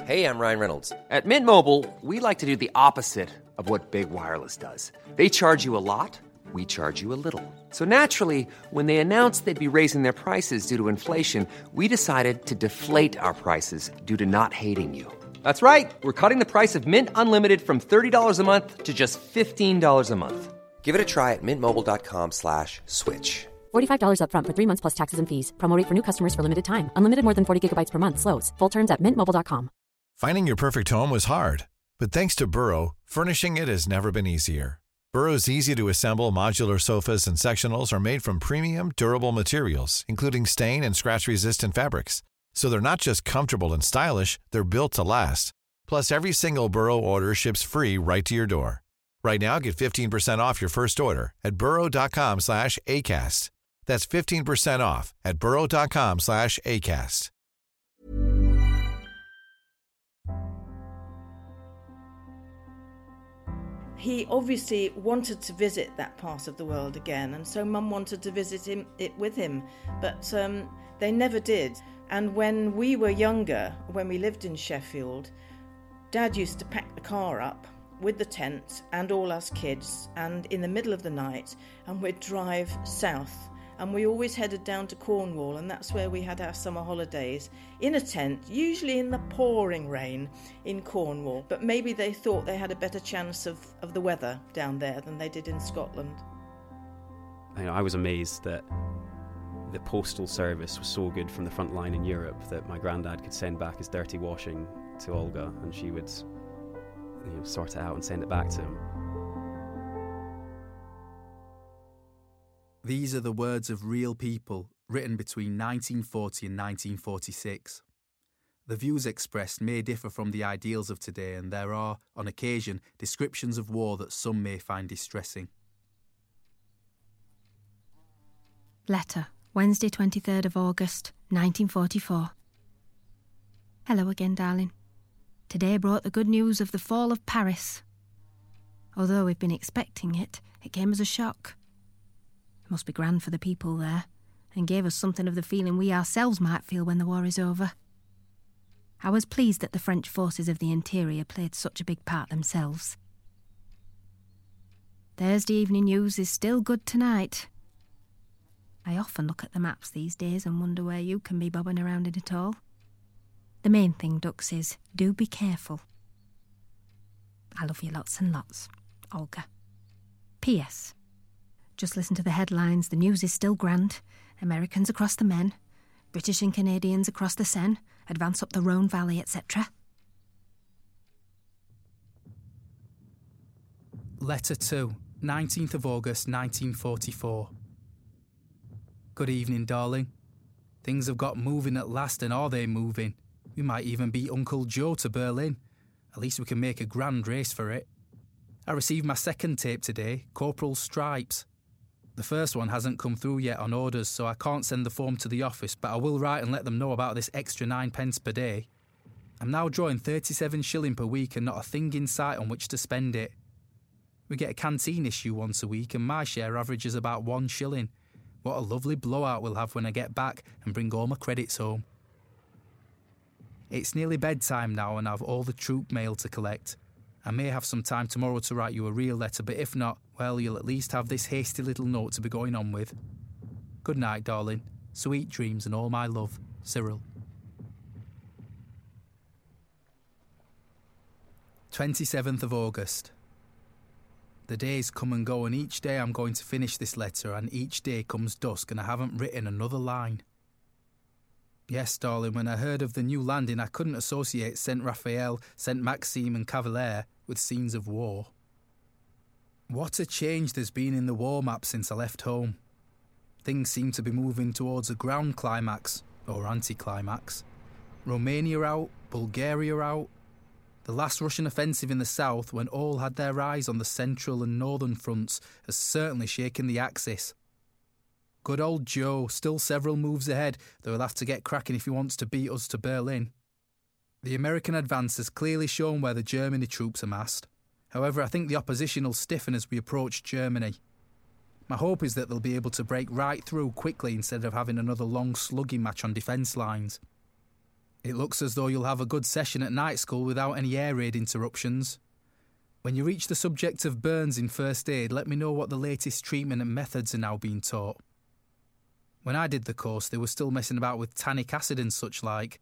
Hey, I'm Ryan Reynolds. At Mint Mobile, we like to do the opposite of what Big Wireless does. They charge you a lot, we charge you a little. So naturally, when they announced they'd be raising their prices due to inflation, we decided to deflate our prices due to not hating you. That's right. We're cutting the price of Mint Unlimited from $30 a month to just $15 a month. Give it a try at mintmobile.com/switch. $45 up front for 3 months plus taxes and fees. Promo rate for new customers for limited time. Unlimited more than 40 gigabytes per month. Slows full terms at mintmobile.com. Finding your perfect home was hard, but thanks to Burrow, furnishing it has never been easier. Burrow's easy-to-assemble modular sofas and sectionals are made from premium, durable materials, including stain and scratch-resistant fabrics. So they're not just comfortable and stylish, they're built to last. Plus, every single Burrow order ships free right to your door. Right now, get 15% off your first order at burrow.com/ACAST. That's 15% off at burrow.com/ACAST. He obviously wanted to visit that part of the world again, and so Mum wanted to visit it with him, but they never did. And when we were younger, when we lived in Sheffield, Dad used to pack the car up with the tent and all us kids, and in the middle of the night, and we'd drive south. And we always headed down to Cornwall, and that's where we had our summer holidays, in a tent, usually in the pouring rain in Cornwall. But maybe they thought they had a better chance of the weather down there than they did in Scotland. I was amazed that the postal service was so good from the front line in Europe that my granddad could send back his dirty washing to Olga, and she would sort it out and send it back to him. These are the words of real people written between 1940 and 1946. The views expressed may differ from the ideals of today, and there are, on occasion, descriptions of war that some may find distressing. Letter, Wednesday 23rd of August, 1944. Hello again, darling. Today brought the good news of the fall of Paris. Although we've been expecting it, it came as a shock. It must be grand for the people there, and gave us something of the feeling we ourselves might feel when the war is over. I was pleased that the French forces of the interior played such a big part themselves. Thursday evening news is still good tonight. I often look at the maps these days and wonder where you can be bobbing around in it all. The main thing, Dux, is do be careful. I love you lots and lots, Olga. P.S. Just listen to the headlines. The news is still grand. Americans across the Main, British and Canadians across the Seine, advance up the Rhone Valley, etc. Letter 2, 19th of August 1944. Good evening, darling. Things have got moving at last, and are they moving? We might even beat Uncle Joe to Berlin. At least we can make a grand race for it. I received my second tape today, Corporal's Stripes. The first one hasn't come through yet on orders, so I can't send the form to the office, but I will write and let them know about this extra 9p per day. I'm now drawing 37 shilling per week and not a thing in sight on which to spend it. We get a canteen issue once a week, and my share averages about 1 shilling. What a lovely blowout we'll have when I get back and bring all my credits home. It's nearly bedtime now, and I've all the troop mail to collect. I may have some time tomorrow to write you a real letter, but if not, well, you'll at least have this hasty little note to be going on with. Good night, darling. Sweet dreams and all my love. Cyril. 27th of August. The days come and go, and each day I'm going to finish this letter, and each day comes dusk and I haven't written another line. Yes, darling, when I heard of the new landing, I couldn't associate St. Raphael, St. Maxime and Cavalier with scenes of war. What a change there's been in the war map since I left home. Things seem to be moving towards a ground climax, or anti-climax. Romania out, Bulgaria out. The last Russian offensive in the south, when all had their eyes on the central and northern fronts, has certainly shaken the Axis. Good old Joe, still several moves ahead, though he'll have to get cracking if he wants to beat us to Berlin. The American advance has clearly shown where the Germany troops are massed. However, I think the opposition will stiffen as we approach Germany. My hope is that they'll be able to break right through quickly instead of having another long slugging match on defence lines. It looks as though you'll have a good session at night school without any air raid interruptions. When you reach the subject of burns in first aid, let me know what the latest treatment and methods are now being taught. When I did the course, they were still messing about with tannic acid and such like.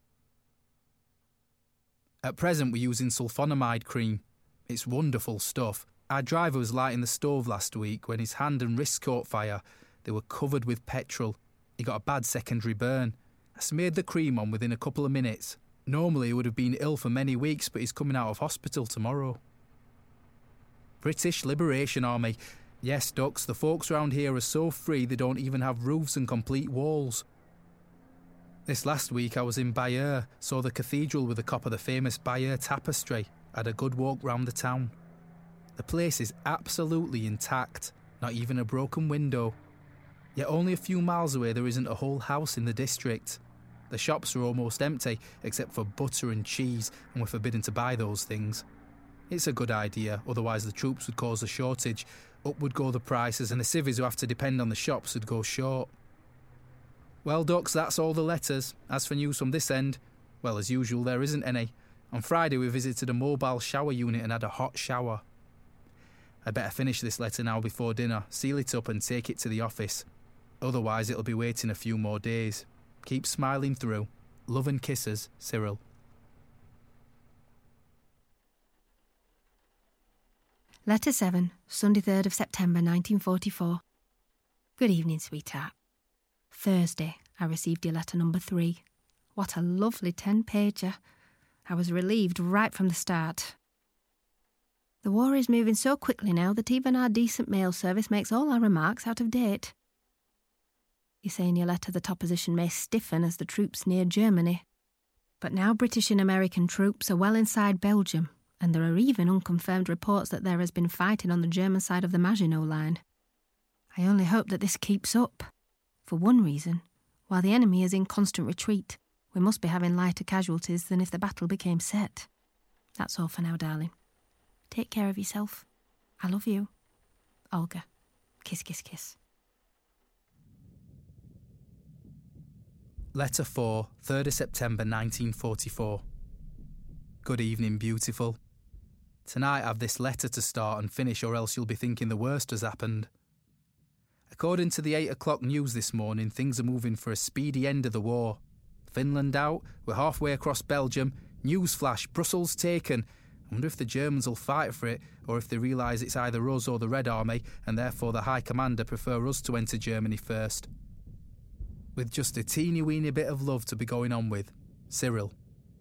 At present, we're using sulfonamide cream. It's wonderful stuff. Our driver was lighting the stove last week when his hand and wrist caught fire. They were covered with petrol. He got a bad secondary burn. I smeared the cream on within a couple of minutes. Normally he would have been ill for many weeks, but he's coming out of hospital tomorrow. British Liberation Army. Yes, ducks, the folks around here are so free they don't even have roofs and complete walls. This last week I was in Bayeux, saw the cathedral with a copy of the famous Bayeux tapestry, had a good walk round the town. The place is absolutely intact, not even a broken window. Yet only a few miles away there isn't a whole house in the district. The shops are almost empty, except for butter and cheese, and we're forbidden to buy those things. It's a good idea, otherwise the troops would cause a shortage. Up would go the prices, and the civvies who have to depend on the shops would go short. Well, ducks, that's all the letters. As for news from this end, well, as usual, there isn't any. On Friday we visited a mobile shower unit and had a hot shower. I'd better finish this letter now before dinner, seal it up and take it to the office. Otherwise it'll be waiting a few more days. Keep smiling through. Love and kisses, Cyril. Letter 7, Sunday 3rd of September 1944. Good evening, sweetheart. Thursday, I received your letter number 3. What a lovely 10-pager. I was relieved right from the start. The war is moving so quickly now that even our decent mail service makes all our remarks out of date. You say in your letter that opposition may stiffen as the troops near Germany. But now British and American troops are well inside Belgium, and there are even unconfirmed reports that there has been fighting on the German side of the Maginot Line. I only hope that this keeps up. For one reason, while the enemy is in constant retreat, we must be having lighter casualties than if the battle became set. That's all for now, darling. Take care of yourself. I love you. Olga. Kiss, kiss, kiss. Letter 4, 3rd of September 1944. Good evening, beautiful. Tonight I've this letter to start and finish, or else you'll be thinking the worst has happened. According to the 8 o'clock news this morning, things are moving for a speedy end of the war. Finland out, we're halfway across Belgium, newsflash, Brussels taken. I wonder if the Germans will fight for it, or if they realise it's either us or the Red Army, and therefore the High Commander prefer us to enter Germany first. With just a teeny-weeny bit of love to be going on with, Cyril.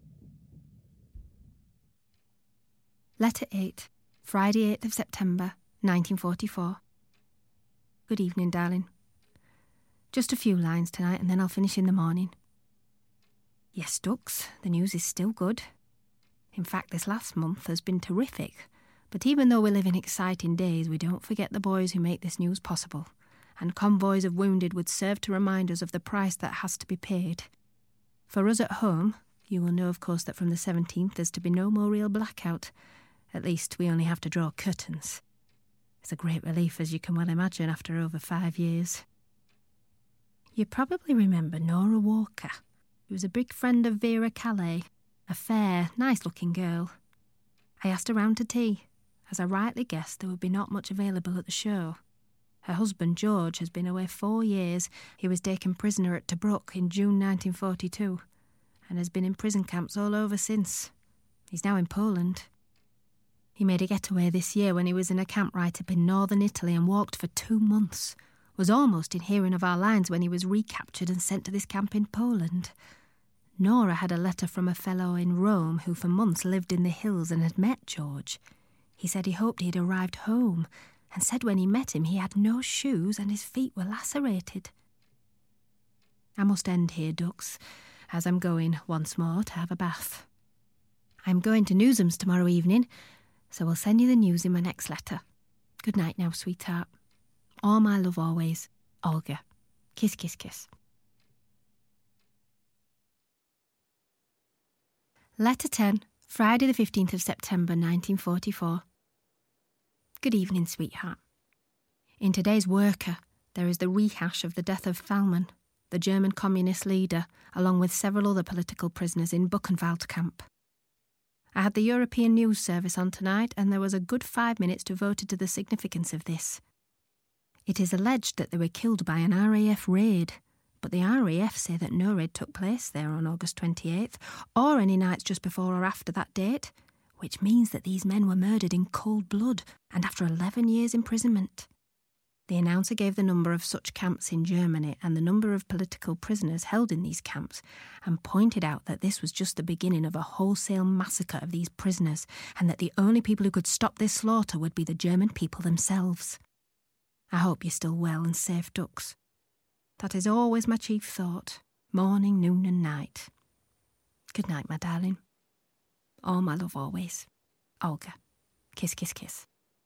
Letter 8, Friday 8th of September, 1944. Good evening, darling. Just a few lines tonight and then I'll finish in the morning. Yes, ducks, the news is still good. In fact, this last month has been terrific, but even though we live in exciting days, we don't forget the boys who make this news possible, and convoys of wounded would serve to remind us of the price that has to be paid. For us at home, you will know, of course, that from the 17th there's to be no more real blackout. At least we only have to draw curtains. It's a great relief, as you can well imagine, after over 5 years. You probably remember Nora Walker. She was a big friend of Vera Calais, a fair, nice-looking girl. I asked her round to tea. As I rightly guessed, there would be not much available at the show. Her husband, George, has been away 4 years. He was taken prisoner at Tobruk in June 1942 and has been in prison camps all over since. He's now in Poland. He made a getaway this year when he was in a camp right up in northern Italy and walked for 2 months. Was almost in hearing of our lines when he was recaptured and sent to this camp in Poland. Nora had a letter from a fellow in Rome who for months lived in the hills and had met George. He said he hoped he had arrived home, and said when he met him he had no shoes and his feet were lacerated. I must end here, ducks, as I'm going once more to have a bath. I'm going to Newsams tomorrow evening, so I'll send you the news in my next letter. Good night now, sweetheart. All my love always, Olga. Kiss, kiss, kiss. Letter 10, Friday the 15th of September 1944. Good evening, sweetheart. In today's Worker, there is the rehash of the death of Thalmann. the German communist leader, along with several other political prisoners in Buchenwald camp. I had the European News Service on tonight, and there was a good 5 minutes devoted to the significance of this. It is alleged that they were killed by an RAF raid, but the RAF say that no raid took place there on August 28th, or any nights just before or after that date, which means that these men were murdered in cold blood and after 11 years' imprisonment. The announcer gave the number of such camps in Germany and the number of political prisoners held in these camps, and pointed out that this was just the beginning of a wholesale massacre of these prisoners, and that the only people who could stop this slaughter would be the German people themselves. I hope you're still well and safe, ducks. That is always my chief thought, morning, noon and night. Good night, my darling. All my love always. Olga. Kiss, kiss, kiss.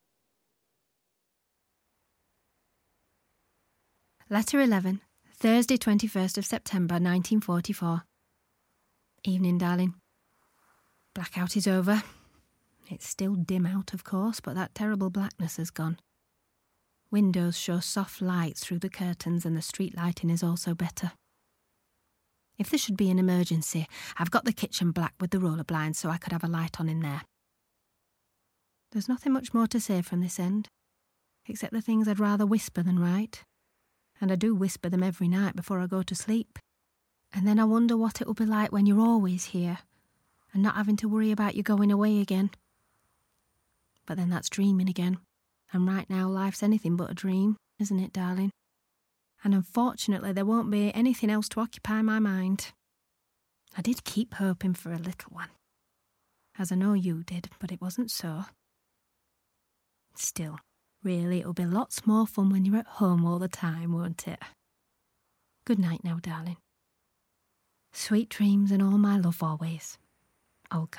Letter 11, Thursday 21st of September 1944. Evening, darling. Blackout is over. It's still dim out, of course, but that terrible blackness has gone. Windows show soft lights through the curtains and the street lighting is also better. If there should be an emergency, I've got the kitchen black with the roller blinds so I could have a light on in there. There's nothing much more to say from this end, except the things I'd rather whisper than write. And I do whisper them every night before I go to sleep. And then I wonder what it will be like when you're always here and not having to worry about you going away again. But then that's dreaming again. And right now life's anything but a dream, isn't it, darling? And unfortunately there won't be anything else to occupy my mind. I did keep hoping for a little one, as I know you did, but it wasn't so. Still, really, it'll be lots more fun when you're at home all the time, won't it? Good night now, darling. Sweet dreams and all my love always. Olga.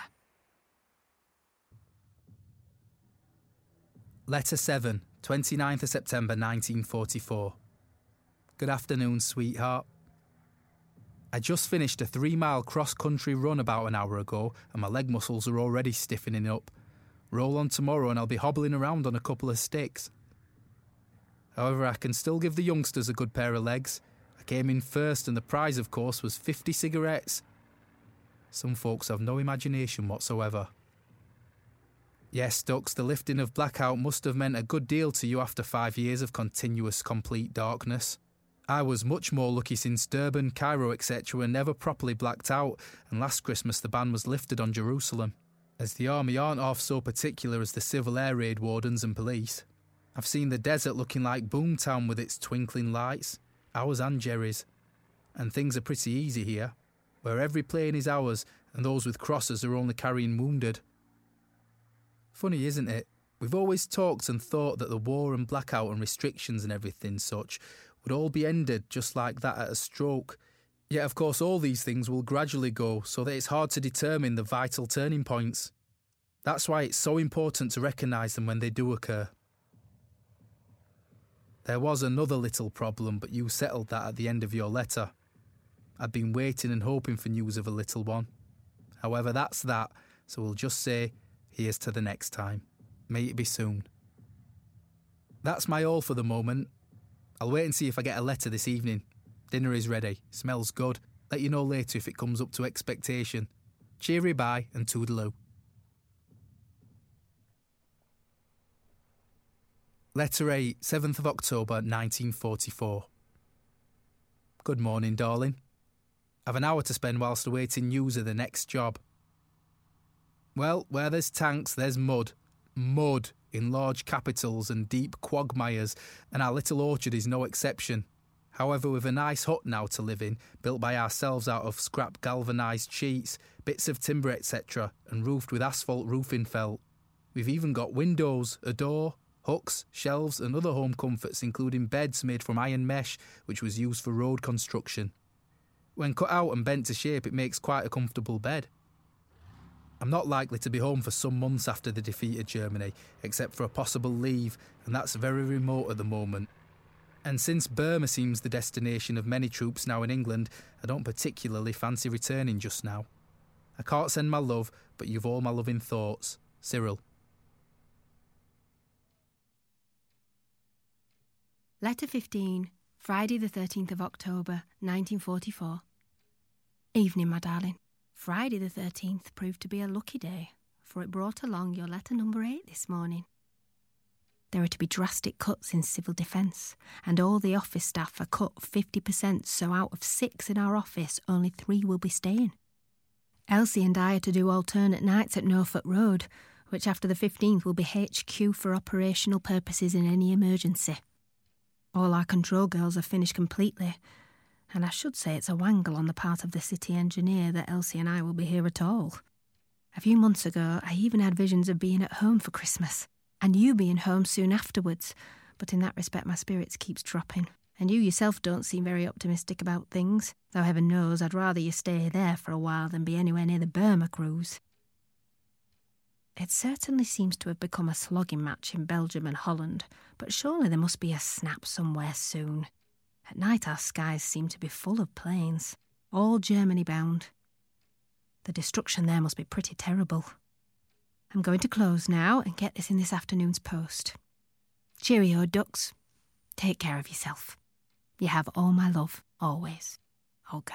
Letter 7, 29th of September 1944. Good afternoon, sweetheart. I just finished a 3-mile cross-country run about an hour ago and my leg muscles are already stiffening up. Roll on tomorrow and I'll be hobbling around on a couple of sticks. However, I can still give the youngsters a good pair of legs. I came in first and the prize, of course, was 50 cigarettes. Some folks have no imagination whatsoever. Yes, Ducks, the lifting of blackout must have meant a good deal to you after 5 years of continuous complete darkness. I was much more lucky since Durban, Cairo, etc. were never properly blacked out, and last Christmas the ban was lifted on Jerusalem, as the army aren't half so particular as the civil air raid wardens and police. I've seen the desert looking like Boomtown with its twinkling lights, ours and Jerry's, and things are pretty easy here, where every plane is ours and those with crosses are only carrying wounded. Funny, isn't it? We've always talked and thought that the war and blackout and restrictions and everything such would all be ended just like that at a stroke. Yet, of course, all these things will gradually go, so that it's hard to determine the vital turning points. That's why it's so important to recognise them when they do occur. There was another little problem, but you settled that at the end of your letter. I'd been waiting and hoping for news of a little one. However, that's that, so we'll just say, here's to the next time. May it be soon. That's my all for the moment. I'll wait and see if I get a letter this evening. Dinner is ready. Smells good. Let you know later if it comes up to expectation. Cheery bye and toodaloo. Letter 8, 7th of October 1944. Good morning, darling. I've an hour to spend whilst awaiting news of the next job. Well, where there's tanks, there's mud. Mud in large capitals and deep quagmires, and our little orchard is no exception. However, with a nice hut now to live in, built by ourselves out of scrap galvanised sheets, bits of timber, etc., and roofed with asphalt roofing felt. We've even got windows, a door, hooks, shelves and other home comforts, including beds made from iron mesh, which was used for road construction. When cut out and bent to shape, it makes quite a comfortable bed. I'm not likely to be home for some months after the defeat of Germany, except for a possible leave, and that's very remote at the moment. And since Burma seems the destination of many troops now in England, I don't particularly fancy returning just now. I can't send my love, but you've all my loving thoughts. Cyril. Letter 15, Friday the 13th of October, 1944. Evening, my darling. Friday the 13th proved to be a lucky day, for it brought along your letter number 8 this morning. There are to be drastic cuts in civil defence, and all the office staff are cut 50%, so out of 6 in our office, only 3 will be staying. Elsie and I are to do alternate nights at Norfolk Road, which after the 15th will be HQ for operational purposes in any emergency. All our control girls are finished completely, and I should say it's a wangle on the part of the city engineer that Elsie and I will be here at all. A few months ago, I even had visions of being at home for Christmas, and you being home soon afterwards, but in that respect my spirits keeps dropping, and you yourself don't seem very optimistic about things, though heaven knows I'd rather you stay there for a while than be anywhere near the Burma cruise. It certainly seems to have become a slogging match in Belgium and Holland, but surely there must be a snap somewhere soon. At night our skies seem to be full of planes, all Germany bound. The destruction there must be pretty terrible. I'm going to close now and get this in this afternoon's post. Cheerio, ducks. Take care of yourself. You have all my love, always. Olga.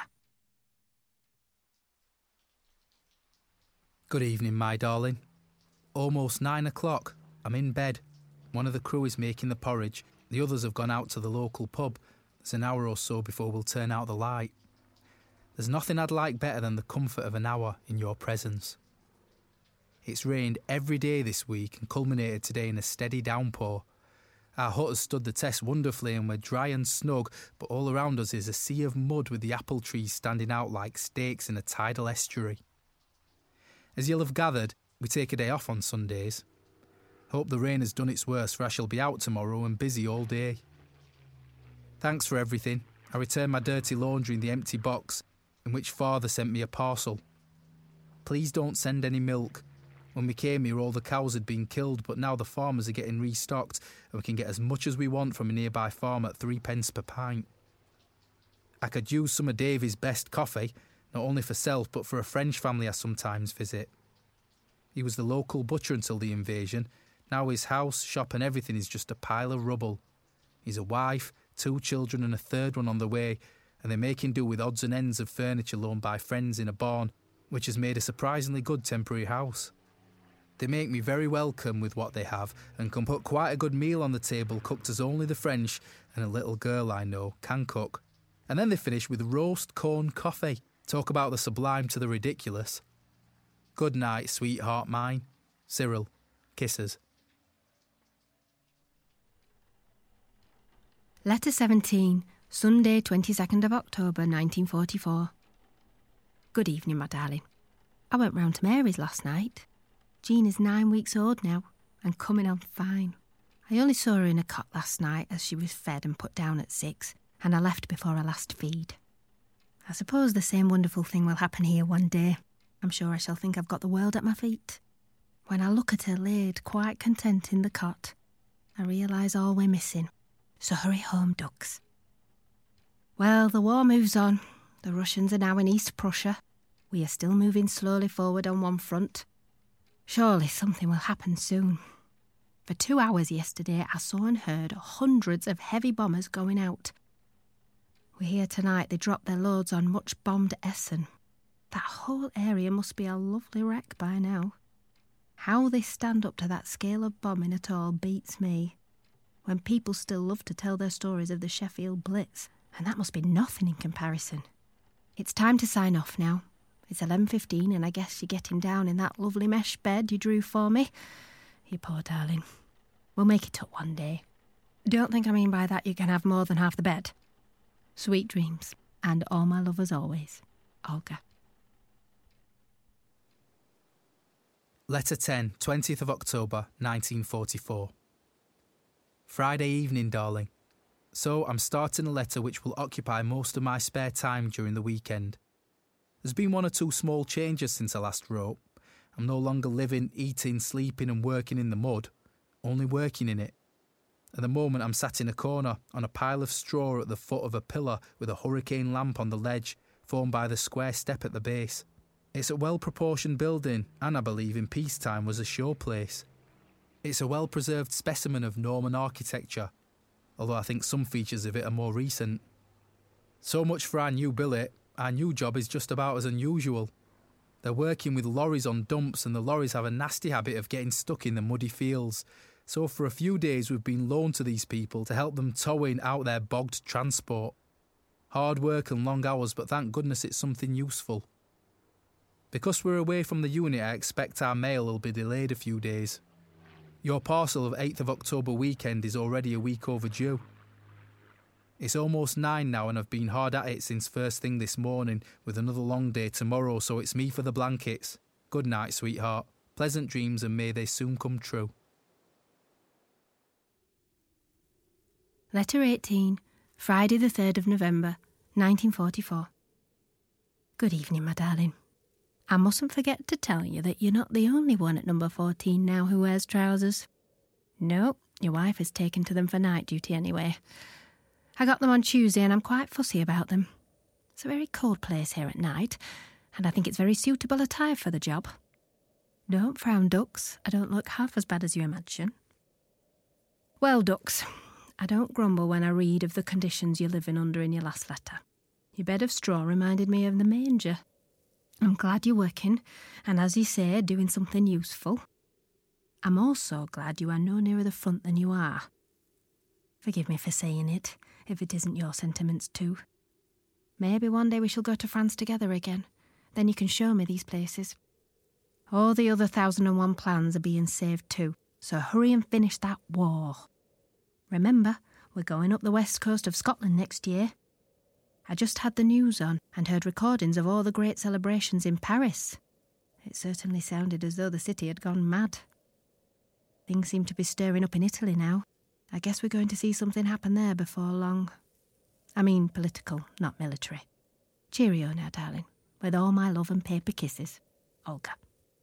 Good evening, my darling. Almost 9 o'clock. I'm in bed. One of the crew is making the porridge. The others have gone out to the local pub. There's an hour or so before we'll turn out the light. There's nothing I'd like better than the comfort of an hour in your presence. It's rained every day this week and culminated today in a steady downpour. Our hut has stood the test wonderfully and we're dry and snug, but all around us is a sea of mud with the apple trees standing out like stakes in a tidal estuary. As you'll have gathered, we take a day off on Sundays. Hope the rain has done its worst, for I shall be out tomorrow and busy all day. Thanks for everything. I returned my dirty laundry in the empty box, in which father sent me a parcel. Please don't send any milk. When we came here, all the cows had been killed, but now the farmers are getting restocked and we can get as much as we want from a nearby farm at 3p per pint. I could use some of Davy's best coffee, not only for self but for a French family I sometimes visit. He was the local butcher until the invasion. Now his house, shop and everything is just a pile of rubble. He's a wife, 2 children and a third one on the way, and they're making do with odds and ends of furniture loaned by friends in a barn, which has made a surprisingly good temporary house. They make me very welcome with what they have and can put quite a good meal on the table cooked as only the French and a little girl I know can cook. And then they finish with roast corn coffee. Talk about the sublime to the ridiculous. Good night, sweetheart mine. Cyril. Kisses. Letter 17, Sunday 22nd of October 1944. Good evening, my darling. I went round to Mary's last night. Jean is 9 weeks old now and coming on fine. I only saw her in a cot last night as she was fed and put down at 6, and I left before her last feed. I suppose the same wonderful thing will happen here one day. I'm sure I shall think I've got the world at my feet. When I look at her laid quite content in the cot, I realise all we're missing. So hurry home, ducks. Well, the war moves on. The Russians are now in East Prussia. We are still moving slowly forward on one front. Surely something will happen soon. For 2 hours yesterday, I saw and heard hundreds of heavy bombers going out. We hear tonight they dropped their loads on much-bombed Essen. That whole area must be a lovely wreck by now. How they stand up to that scale of bombing at all beats me. When people still love to tell their stories of the Sheffield Blitz, and that must be nothing in comparison. It's time to sign off now. It's 11:15 and I guess you're getting down in that lovely mesh bed you drew for me. You poor darling. We'll make it up one day. Don't think I mean by that you can have more than half the bed. Sweet dreams, and all my love as always. Olga. Letter 10, 20th of October, 1944. Friday evening, darling. So I'm starting a letter which will occupy most of my spare time during the weekend. There's been 1 or 2 small changes since I last wrote. I'm no longer living, eating, sleeping and working in the mud, only working in it. At the moment I'm sat in a corner on a pile of straw at the foot of a pillar with a hurricane lamp on the ledge, formed by the square step at the base. It's a well-proportioned building and I believe in peacetime was a showplace. It's a well-preserved specimen of Norman architecture. although I think some features of it are more recent. So much for our new billet. Our new job is just about as unusual. They're working with lorries on dumps, and the lorries have a nasty habit of getting stuck in the muddy fields. So for a few days we've been loaned to these people to help them tow in out their bogged transport. Hard work and long hours, but thank goodness it's something useful. Because we're away from the unit, I expect our mail will be delayed a few days. Your parcel of 8th of October weekend is already a week overdue. It's almost 9 now, and I've been hard at it since first thing this morning, with another long day tomorrow, so it's me for the blankets. Good night, sweetheart. Pleasant dreams, and may they soon come true. Letter 18, Friday the 3rd of November, 1944. Good evening, my darling. I mustn't forget to tell you that you're not the only one at number 14 now who wears trousers. No, your wife has taken to them for night duty anyway. I got them on Tuesday and I'm quite fussy about them. It's a very cold place here at night, and I think it's very suitable attire for the job. Don't frown, ducks. I don't look half as bad as you imagine. Well, ducks, I don't grumble when I read of the conditions you're living under in your last letter. Your bed of straw reminded me of the manger. I'm glad you're working, and as you say, doing something useful. I'm also glad you are no nearer the front than you are. Forgive me for saying it, if it isn't your sentiments too. Maybe one day we shall go to France together again. Then you can show me these places. All the other 1001 plans are being saved too, so hurry and finish that war. Remember, we're going up the west coast of Scotland next year. I just had the news on and heard recordings of all the great celebrations in Paris. It certainly sounded as though the city had gone mad. Things seem to be stirring up in Italy now. I guess we're going to see something happen there before long. I mean political, not military. Cheerio now, darling. With all my love and paper kisses. Olga.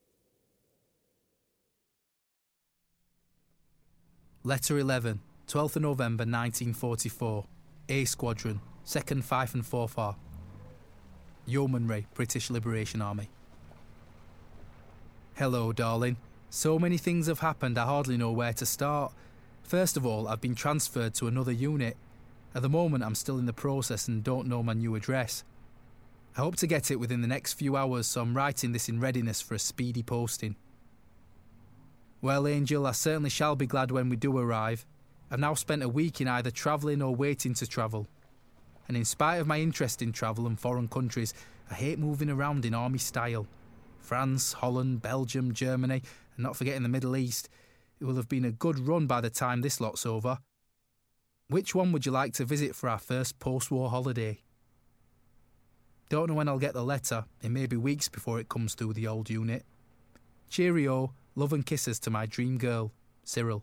Letter 11, 12th of November 1944. A Squadron, 2nd Fife and Forfar. Yeomanry, British Liberation Army. Hello, darling. So many things have happened I hardly know where to start. First of all, I've been transferred to another unit. At the moment, I'm still in the process and don't know my new address. I hope to get it within the next few hours, so I'm writing this in readiness for a speedy posting. Well, Angel, I certainly shall be glad when we do arrive. I've now spent a week in either travelling or waiting to travel. And in spite of my interest in travel and foreign countries, I hate moving around in army style. France, Holland, Belgium, Germany, and not forgetting the Middle East. It will have been a good run by the time this lot's over. Which one would you like to visit for our first post-war holiday? Don't know when I'll get the letter. It may be weeks before it comes through the old unit. Cheerio, love and kisses to my dream girl, Cyril.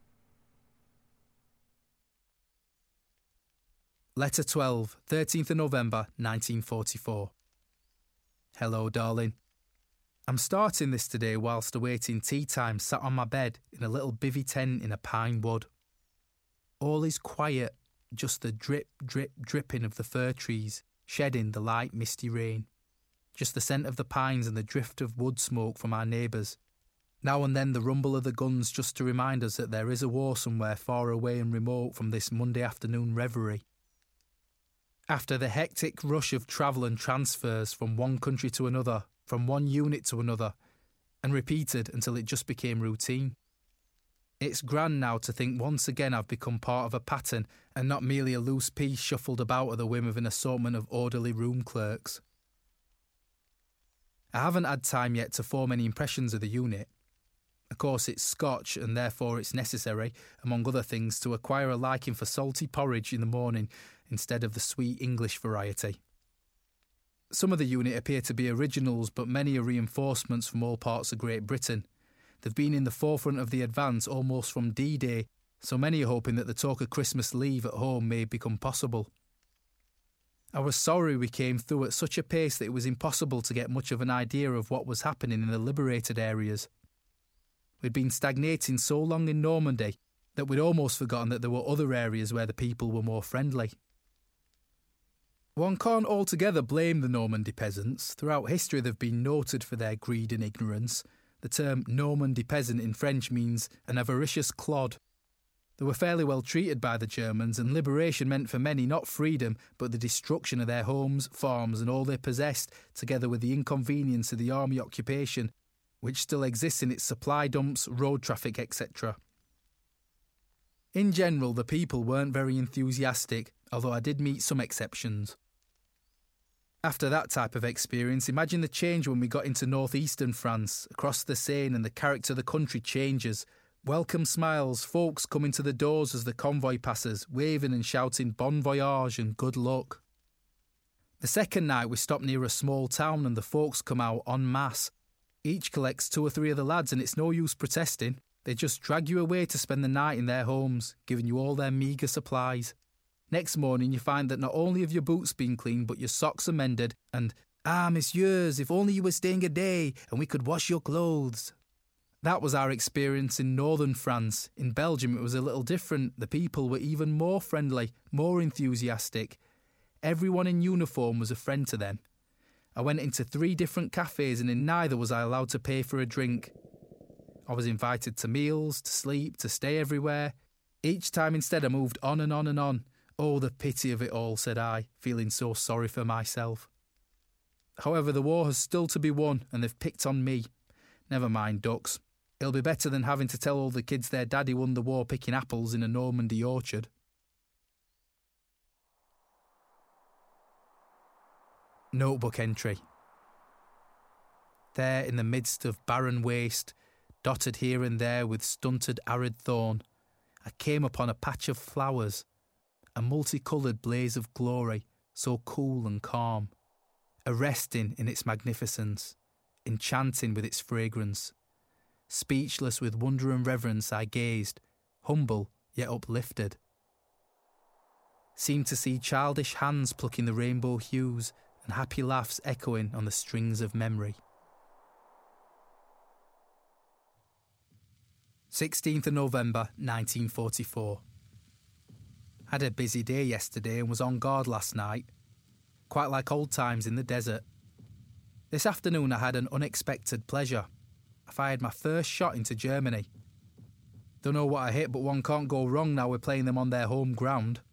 Letter 12, 13th of November 1944. Hello, darling. I'm starting this today whilst awaiting tea time, sat on my bed in a little bivvy tent in a pine wood. All is quiet, just the drip, drip, dripping of the fir trees, shedding the light misty rain. Just the scent of the pines and the drift of wood smoke from our neighbours. Now and then the rumble of the guns just to remind us that there is a war somewhere far away and remote from this Monday afternoon reverie. After the hectic rush of travel and transfers from one country to another, from one unit to another, and repeated until it just became routine. It's grand now to think once again I've become part of a pattern and not merely a loose piece shuffled about at the whim of an assortment of orderly room clerks. I haven't had time yet to form any impressions of the unit. Of course, it's Scotch, and therefore it's necessary, among other things, to acquire a liking for salty porridge in the morning instead of the sweet English variety. Some of the unit appear to be originals, but many are reinforcements from all parts of Great Britain. They've been in the forefront of the advance almost from D-Day, so many are hoping that the talk of Christmas leave at home may become possible. I was sorry we came through at such a pace that it was impossible to get much of an idea of what was happening in the liberated areas. We'd been stagnating so long in Normandy that we'd almost forgotten that there were other areas where the people were more friendly. One can't altogether blame the Normandy peasants. Throughout history they've been noted for their greed and ignorance. The term Normandy peasant in French means an avaricious clod. They were fairly well treated by the Germans, and liberation meant for many not freedom, but the destruction of their homes, farms and all they possessed, together with the inconvenience of the army occupation, which still exists in its supply dumps, road traffic, etc. In general, the people weren't very enthusiastic, although I did meet some exceptions. After that type of experience, imagine the change when we got into northeastern France, across the Seine, and the character of the country changes. Welcome smiles, folks coming to the doors as the convoy passes, waving and shouting bon voyage and good luck. The second night we stopped near a small town and the folks come out en masse. Each collects 2 or 3 of the lads and it's no use protesting. They just drag you away to spend the night in their homes, giving you all their meagre supplies. Next morning you find that not only have your boots been cleaned but your socks are mended and, messieurs, if only you were staying a day and we could wash your clothes. That was our experience in northern France. In Belgium it was a little different. The people were even more friendly, more enthusiastic. Everyone in uniform was a friend to them. I went into 3 different cafes and in neither was I allowed to pay for a drink. I was invited to meals, to sleep, to stay everywhere. Each time instead I moved on and on and on. Oh, the pity of it all, said I, feeling so sorry for myself. However, the war has still to be won and they've picked on me. Never mind, ducks. It'll be better than having to tell all the kids their daddy won the war picking apples in a Normandy orchard. Notebook entry. There in the midst of barren waste, dotted here and there with stunted arid thorn, I came upon a patch of flowers, a multicoloured blaze of glory, so cool and calm, arresting in its magnificence, enchanting with its fragrance. Speechless with wonder and reverence I gazed, humble yet uplifted. Seemed to see childish hands plucking the rainbow hues and happy laughs echoing on the strings of memory. 16th of November 1944. Had a busy day yesterday and was on guard last night. Quite like old times in the desert. This afternoon I had an unexpected pleasure. I fired my first shot into Germany. Don't know what I hit, but one can't go wrong now we're playing them on their home ground.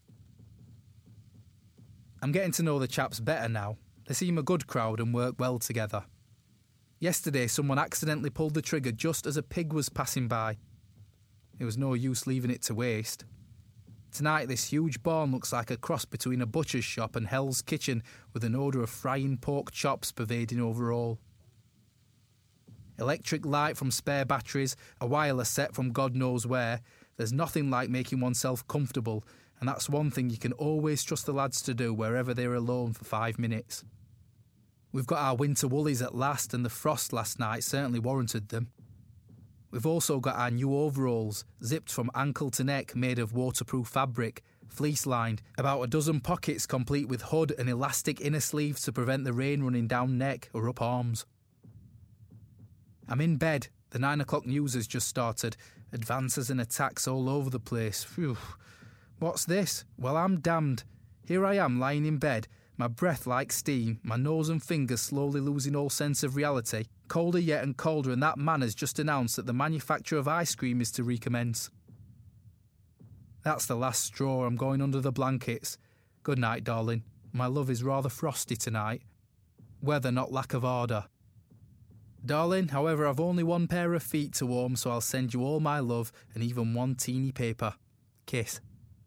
I'm getting to know the chaps better now. They seem a good crowd and work well together. Yesterday someone accidentally pulled the trigger just as a pig was passing by. It was no use leaving it to waste. Tonight this huge barn looks like a cross between a butcher's shop and Hell's Kitchen, with an odour of frying pork chops pervading over all. Electric light from spare batteries, a wireless set from God knows where. There's nothing like making oneself comfortable, and that's one thing you can always trust the lads to do wherever they're alone for 5 minutes. We've got our winter woolies at last, and the frost last night certainly warranted them. We've also got our new overalls, zipped from ankle to neck, made of waterproof fabric, fleece-lined, about a dozen pockets complete with hood and elastic inner sleeves to prevent the rain running down neck or up arms. I'm in bed. The 9 o'clock news has just started. Advances and attacks all over the place. Phew. What's this? Well, I'm damned. Here I am lying in bed, my breath like steam, my nose and fingers slowly losing all sense of reality. Colder yet and colder, and that man has just announced that the manufacture of ice cream is to recommence. That's the last straw. I'm going under the blankets. Good night, darling. My love is rather frosty tonight. Weather, not lack of ardour. Darling, however, I've only 1 pair of feet to warm, so I'll send you all my love and even 1 teeny paper. Kiss.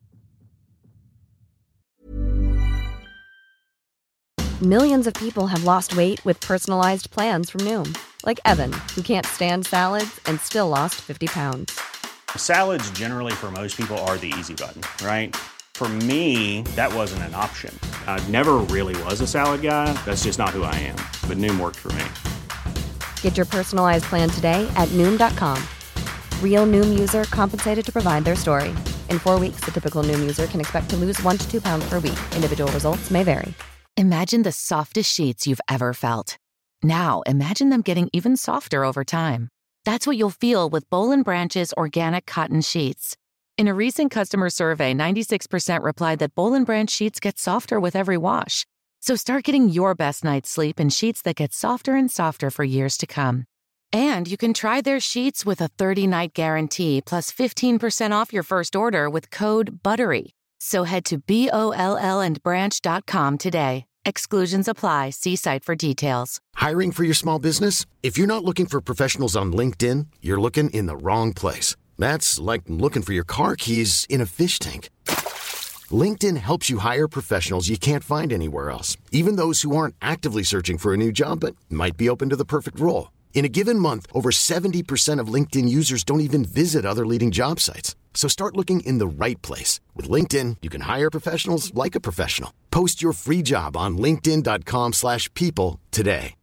Millions of people have lost weight with personalized plans from Noom. Like Evan, who can't stand salads and still lost 50 pounds. Salads generally for most people are the easy button, right? For me, that wasn't an option. I never really was a salad guy. That's just not who I am. But Noom worked for me. Get your personalized plan today at Noom.com. Real Noom user compensated to provide their story. In 4 weeks, the typical Noom user can expect to lose 1 to 2 pounds per week. Individual results may vary. Imagine the softest sheets you've ever felt. Now, imagine them getting even softer over time. That's what you'll feel with Boll & Branch's organic cotton sheets. In a recent customer survey, 96% replied that Boll & Branch sheets get softer with every wash. So start getting your best night's sleep in sheets that get softer and softer for years to come. And you can try their sheets with a 30-night guarantee plus 15% off your first order with code BUTTERY. So head to BOLLandbranch.com today. Exclusions apply. See site for details. Hiring for your small business? If you're not looking for professionals on LinkedIn, you're looking in the wrong place. That's like looking for your car keys in a fish tank. LinkedIn helps you hire professionals you can't find anywhere else, even those who aren't actively searching for a new job but might be open to the perfect role. In a given month, over 70% of LinkedIn users don't even visit other leading job sites. So start looking in the right place. With LinkedIn, you can hire professionals like a professional. Post your free job on linkedin.com/people today.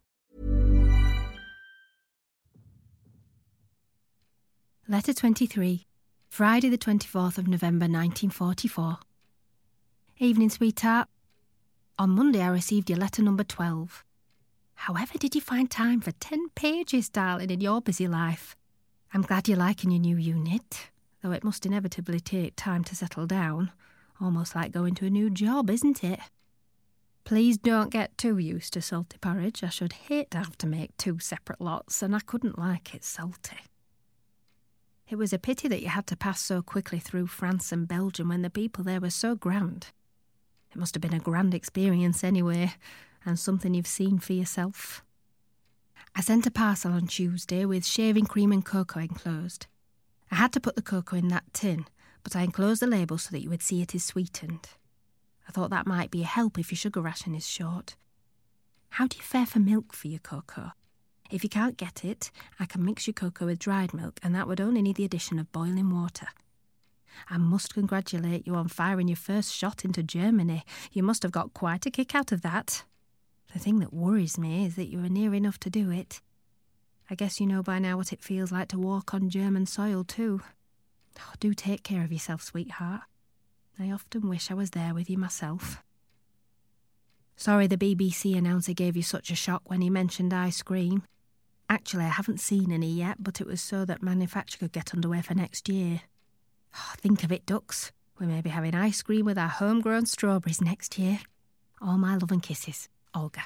Letter 23, Friday the 24th of November 1944. Evening, sweetheart. On Monday I received your letter number 12. However did you find time for 10 pages, darling, in your busy life? I'm glad you're liking your new unit, though it must inevitably take time to settle down. Almost like going to a new job, isn't it? Please don't get too used to salty porridge. I should hate to have to make 2 separate lots, and I couldn't like it salty. It was a pity that you had to pass so quickly through France and Belgium when the people there were so grand. It must have been a grand experience anyway, and something you've seen for yourself. I sent a parcel on Tuesday with shaving cream and cocoa enclosed. I had to put the cocoa in that tin, but I enclosed the label so that you would see it is sweetened. I thought that might be a help if your sugar ration is short. How do you fare for milk for your cocoa? If you can't get it, I can mix your cocoa with dried milk, and that would only need the addition of boiling water. I must congratulate you on firing your first shot into Germany. You must have got quite a kick out of that. The thing that worries me is that you were near enough to do it. I guess you know by now what it feels like to walk on German soil too. Oh, do take care of yourself, sweetheart. I often wish I was there with you myself. Sorry the BBC announcer gave you such a shock when he mentioned ice cream. Actually, I haven't seen any yet, but it was so that manufacture could get underway for next year. Oh, think of it, ducks. We may be having ice cream with our homegrown strawberries next year. All my love and kisses, Olga.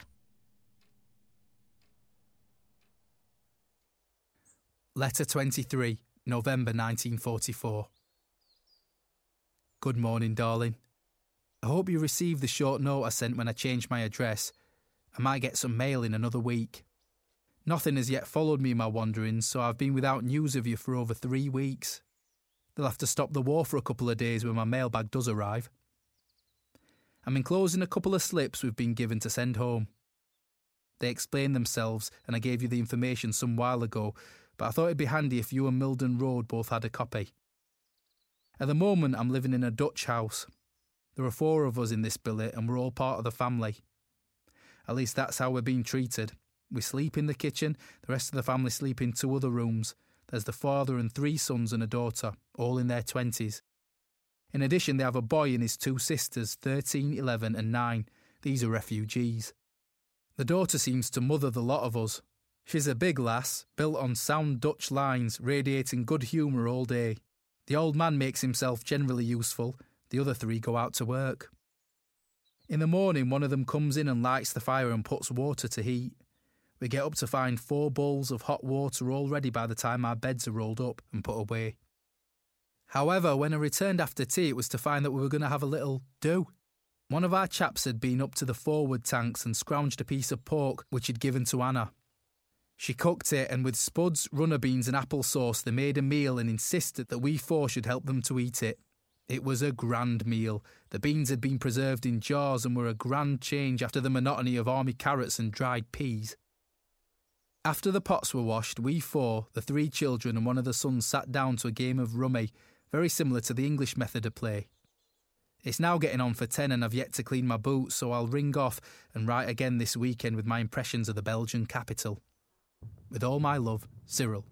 Letter 23, November 1944. Good morning, darling. I hope you received the short note I sent when I changed my address. I might get some mail in another week. Nothing has yet followed me in my wanderings, so I've been without news of you for over 3 weeks. They'll have to stop the war for a couple of days when my mailbag does arrive. I'm enclosing a couple of slips we've been given to send home. They explain themselves, and I gave you the information some while ago, but I thought it'd be handy if you and Milden Road both had a copy. At the moment, I'm living in a Dutch house. There are 4 of us in this billet, and we're all part of the family. At least that's how we're being treated. We sleep in the kitchen, the rest of the family sleep in 2 other rooms. There's the father and 3 sons and a daughter, all in their 20s. In addition, they have a boy and his 2 sisters, 13, 11 and 9. These are refugees. The daughter seems to mother the lot of us. She's a big lass, built on sound Dutch lines, radiating good humour all day. The old man makes himself generally useful. The other 3 go out to work. In the morning, one of them comes in and lights the fire and puts water to heat. We get up to find 4 bowls of hot water all ready by the time our beds are rolled up and put away. However, when I returned after tea, it was to find that we were going to have a little do. One of our chaps had been up to the forward tanks and scrounged a piece of pork which he'd given to Anna. She cooked it, and with spuds, runner beans and applesauce they made a meal and insisted that we 4 should help them to eat it. It was a grand meal. The beans had been preserved in jars and were a grand change after the monotony of army carrots and dried peas. After the pots were washed, we 4, the 3 children and one of the sons, sat down to a game of rummy, very similar to the English method of play. It's now getting on for 10 and I've yet to clean my boots, so I'll ring off and write again this weekend with my impressions of the Belgian capital. With all my love, Cyril.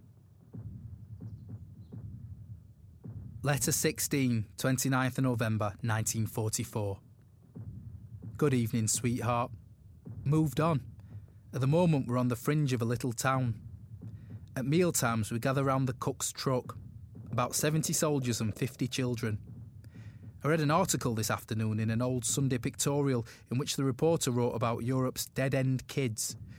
Letter 16, 29th of November 1944. Good evening, sweetheart. Moved on. At the moment we're on the fringe of a little town. At mealtimes we gather round the cook's truck. About 70 soldiers and 50 children. I read an article this afternoon in an old Sunday pictorial in which the reporter wrote about Europe's dead-end kids.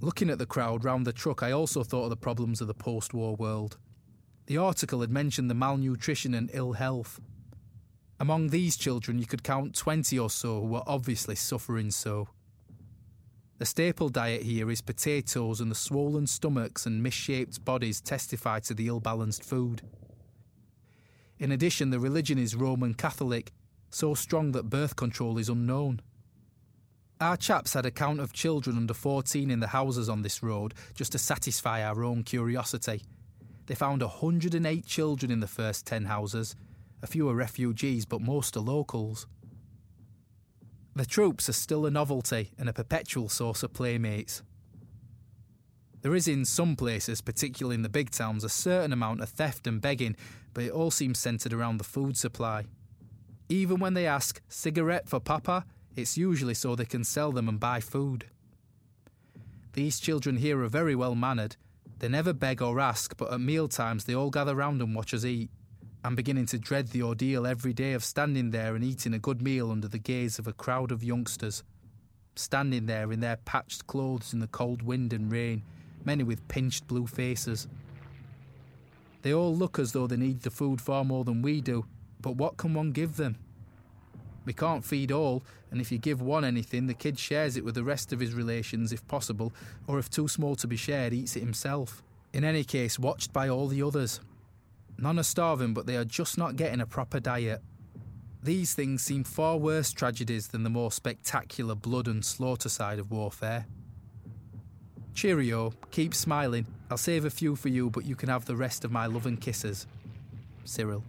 Looking at the crowd round the truck, I also thought of the problems of the post-war world. The article had mentioned the malnutrition and ill health. Among these children, you could count 20 or so who were obviously suffering so. The staple diet here is potatoes, and the swollen stomachs and misshaped bodies testify to the ill-balanced food. In addition, the religion is Roman Catholic, so strong that birth control is unknown. Our chaps had a count of children under 14 in the houses on this road just to satisfy our own curiosity. They found 108 children in the first 10 houses. A few are refugees, but most are locals. The troops are still a novelty and a perpetual source of playmates. There is in some places, particularly in the big towns, a certain amount of theft and begging, but it all seems centred around the food supply. Even when they ask, "Cigarette for Papa?" it's usually so they can sell them and buy food. These children here are very well mannered. They never beg or ask, but at mealtimes they all gather round and watch us eat. I'm beginning to dread the ordeal every day of standing there and eating a good meal under the gaze of a crowd of youngsters. Standing there in their patched clothes in the cold wind and rain, many with pinched blue faces. They all look as though they need the food far more than we do, but what can one give them? We can't feed all, and if you give one anything, the kid shares it with the rest of his relations if possible, or if too small to be shared, eats it himself. In any case, watched by all the others. None are starving, but they are just not getting a proper diet. These things seem far worse tragedies than the more spectacular blood and slaughter side of warfare. Cheerio, keep smiling. I'll save a few for you, but you can have the rest of my love and kisses. Cyril.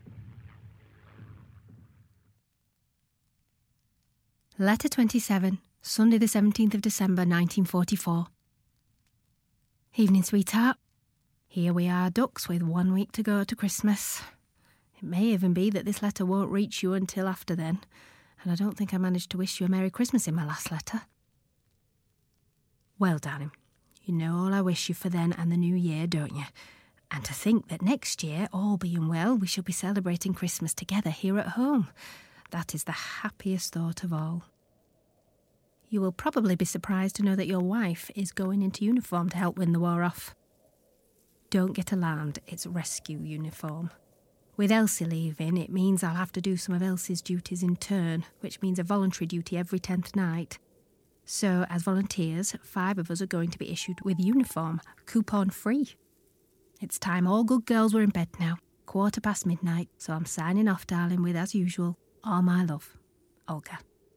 Letter 27, Sunday the 17th of December 1944. Evening, sweetheart. Here we are, ducks, with 1 week to go to Christmas. It may even be that this letter won't reach you until after then, and I don't think I managed to wish you a Merry Christmas in my last letter. Well, darling, you know all I wish you for then and the new year, don't you? And to think that next year, all being well, we shall be celebrating Christmas together here at home. That is the happiest thought of all. You will probably be surprised to know that your wife is going into uniform to help win the war off. Don't get alarmed, it's rescue uniform. With Elsie leaving, it means I'll have to do some of Elsie's duties in turn, which means a voluntary duty every 10th night. So, as volunteers, 5 of us are going to be issued with uniform, coupon free. It's time all good girls were in bed now, 1:15 midnight, so I'm signing off, darling, with, as usual, all my love, Olga.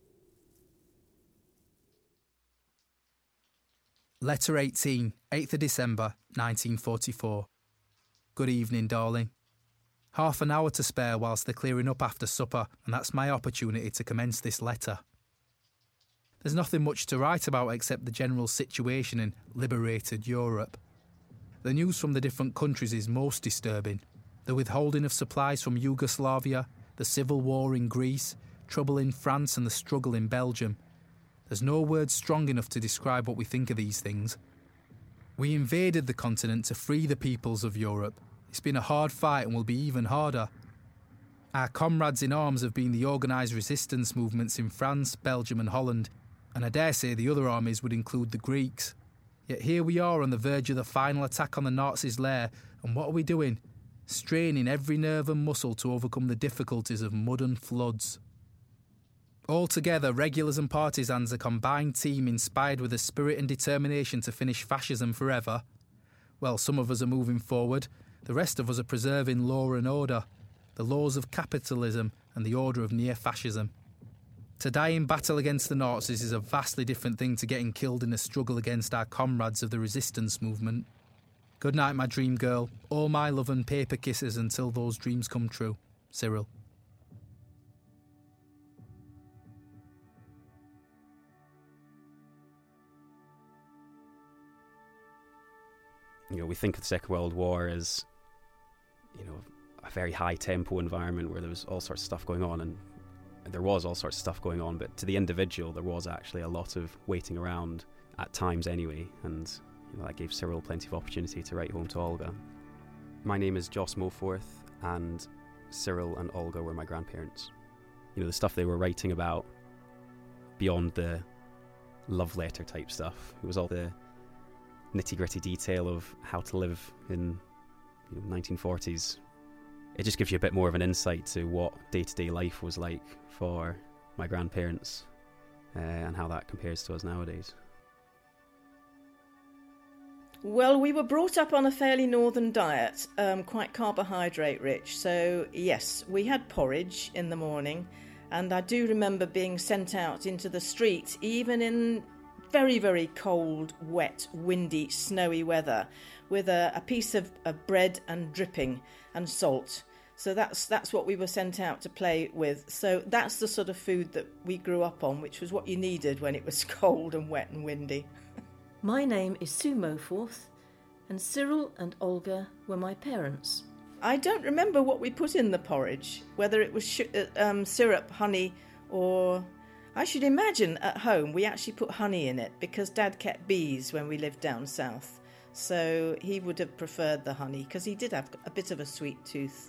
Letter 18, 8th of December, 1944. Good evening, darling. Half an hour to spare whilst they're clearing up after supper, and that's my opportunity to commence this letter. There's nothing much to write about except the general situation in liberated Europe. The news from the different countries is most disturbing. The withholding of supplies from Yugoslavia, the civil war in Greece, trouble in France and the struggle in Belgium. There's no word strong enough to describe what we think of these things. We invaded the continent to free the peoples of Europe. It's been a hard fight and will be even harder. Our comrades in arms have been the organised resistance movements in France, Belgium and Holland, and I dare say the other armies would include the Greeks. Yet here we are on the verge of the final attack on the Nazis' lair, and what are we doing? Straining every nerve and muscle to overcome the difficulties of mud and floods. Altogether, regulars and partisans, a combined team inspired with a spirit and determination to finish fascism forever. Well, some of us are moving forward, the rest of us are preserving law and order, the laws of capitalism and the order of near-fascism. To die in battle against the Nazis is a vastly different thing to getting killed in a struggle against our comrades of the resistance movement. Good night, my dream girl. All my love and paper kisses until those dreams come true. Cyril. You know, we think of the Second World War as, you know, a very high-tempo environment where there was all sorts of stuff going on, and there was all sorts of stuff going on, but to the individual there was actually a lot of waiting around, at times anyway, and you know, that gave Cyril plenty of opportunity to write home to Olga. My name is Joss Moforth, and Cyril and Olga were my grandparents. You know, the stuff they were writing about, beyond the love letter type stuff, it was all the nitty-gritty detail of how to live in 1940s. It just gives you a bit more of an insight to what day-to-day life was like for my grandparents and how that compares to us nowadays. Well, we were brought up on a fairly northern diet, quite carbohydrate rich. So yes, we had porridge in the morning, and I do remember being sent out into the street, even in very, very cold, wet, windy, snowy weather, with a piece of bread and dripping and salt. So that's what we were sent out to play with. So that's the sort of food that we grew up on, which was what you needed when it was cold and wet and windy. My name is Sue Moforth, and Cyril and Olga were my parents. I don't remember what we put in the porridge, whether it was syrup, honey, or... I should imagine at home we actually put honey in it because Dad kept bees when we lived down south. So he would have preferred the honey because he did have a bit of a sweet tooth.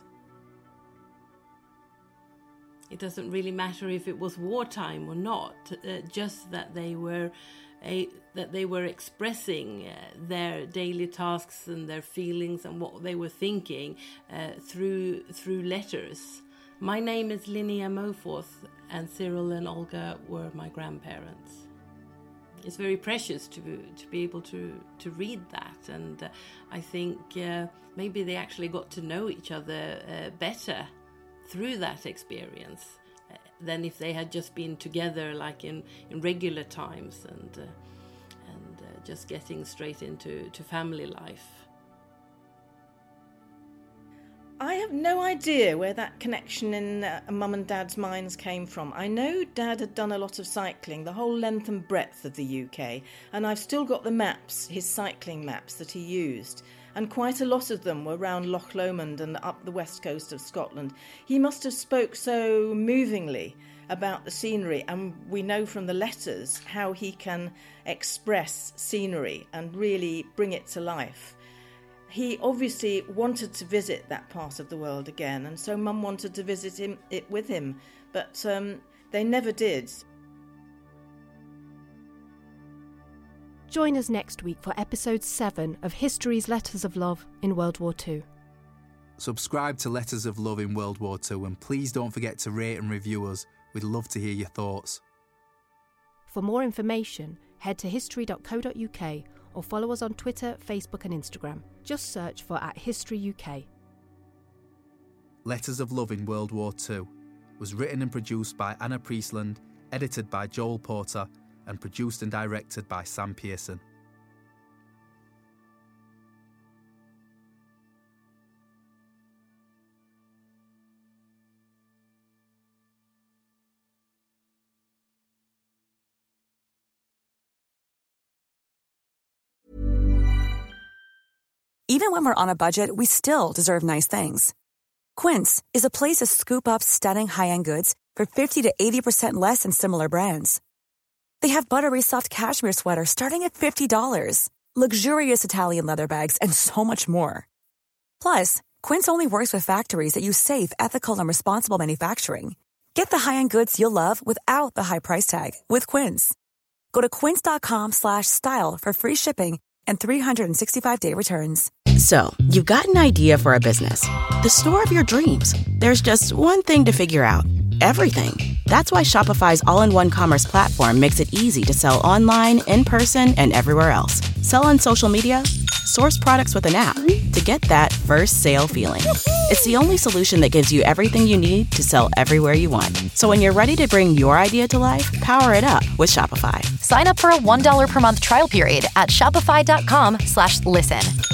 It doesn't really matter if it was wartime or not, just that they were expressing their daily tasks and their feelings and what they were thinking through letters. My name is Linnea Moforth, and Cyril and Olga were my grandparents. It's very precious to be able to read that, and I think maybe they actually got to know each other better through that experience than if they had just been together like in regular times and just getting straight into family life. I have no idea where that connection in Mum and Dad's minds came from. I know Dad had done a lot of cycling, the whole length and breadth of the UK, and I've still got the maps, his cycling maps that he used, and quite a lot of them were round Loch Lomond and up the west coast of Scotland. He must have spoke so movingly about the scenery, and we know from the letters how he can express scenery and really bring it to life. He obviously wanted to visit that part of the world again, and so Mum wanted to visit it with him, but they never did. Join us next week for episode 7 of History's Letters of Love in World War II. Subscribe to Letters of Love in World War II, and please don't forget to rate and review us. We'd love to hear your thoughts. For more information, head to history.co.uk or follow us on Twitter, Facebook and Instagram. Just search for @HistoryUK. Letters of Love in World War II was written and produced by Anna Priestland, edited by Joel Porter, and produced and directed by Sam Pearson. Even when we're on a budget, we still deserve nice things. Quince is a place to scoop up stunning high-end goods for 50 to 80% less than similar brands. They have buttery soft cashmere sweaters starting at $50, luxurious Italian leather bags, and so much more. Plus, Quince only works with factories that use safe, ethical, and responsible manufacturing. Get the high-end goods you'll love without the high price tag with Quince. Go to quince.com/style for free shipping and 365-day returns. So, you've got an idea for a business. The store of your dreams. There's just one thing to figure out. Everything. That's why Shopify's all-in-one commerce platform makes it easy to sell online, in person, and everywhere else. Sell on social media, source products with an app to get that first sale feeling. It's the only solution that gives you everything you need to sell everywhere you want. So when you're ready to bring your idea to life, power it up with Shopify. Sign up for a $1 per month trial period at shopify.com/listen.